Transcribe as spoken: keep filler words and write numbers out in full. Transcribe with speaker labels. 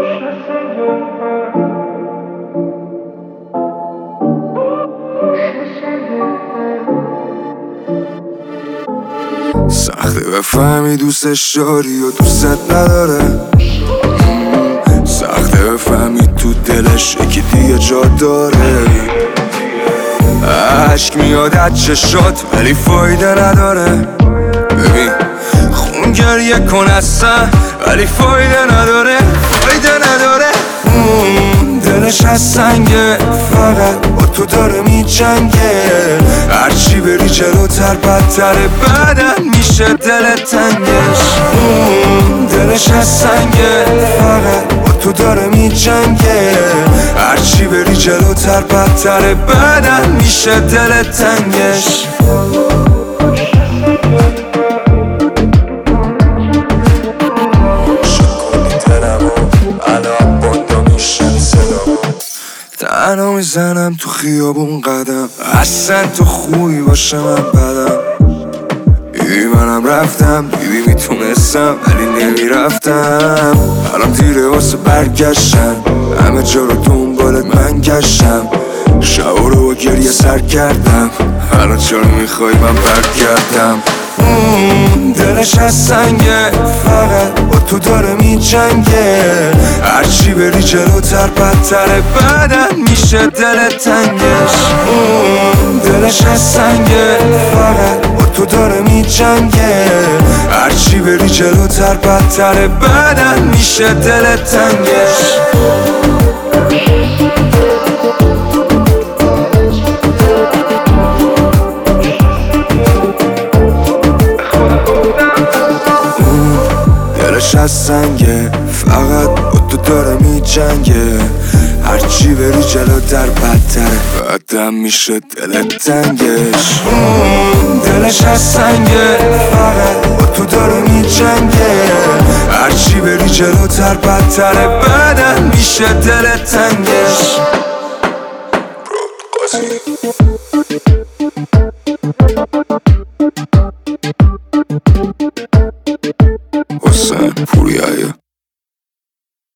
Speaker 1: سخته بفهمی دوستش داری و دوستت نداره. سخته بفهمی تو دلش یکی دیگه جا داره. عشق میاد از چشات ولی فایده نداره. ببین خون گریه کن اصلا ولی فایده نداره. فایده نداره. دلش از سنگه فقط با تو داره می جنگه. هرچی بری جلوتر بدتره بعدن میشه دل تنگش. دلش از سنگه فقط با تو داره می جنگه. هرچی بری جلوتر بدتره بعدن میشه دل تنگش. تنها میزنم تو خیابون قدم. اصلا تو خوبی باشه من بدم. دیدی منم رفتم دیدی میتونستم ولی نمیرفتم. الان دیره واسه برگشتن همه جا رو دنبالت من گشتم. شبا رو با گریه سر کردم. الان چرا میخوای من برگردم؟ دلش از سنگه فقط با تو داره می جنگه. هرچی بری جلوتر بدتره بعدن میشه دل تنگش. دلش از سنگه فقط با تو داره می جنگه. هرچی بری جلوتر بدتره بعدن میشه دل تنگش. دلش از سنگه فقط با تو داره می جنگه. هرچی بری جلوتر بدتره بعدم میشه دل تنگش. دلش از سنگه فقط با تو داره می جنگه. هرچی بری جلوتر بدتره بعدم میشه دل تنگش.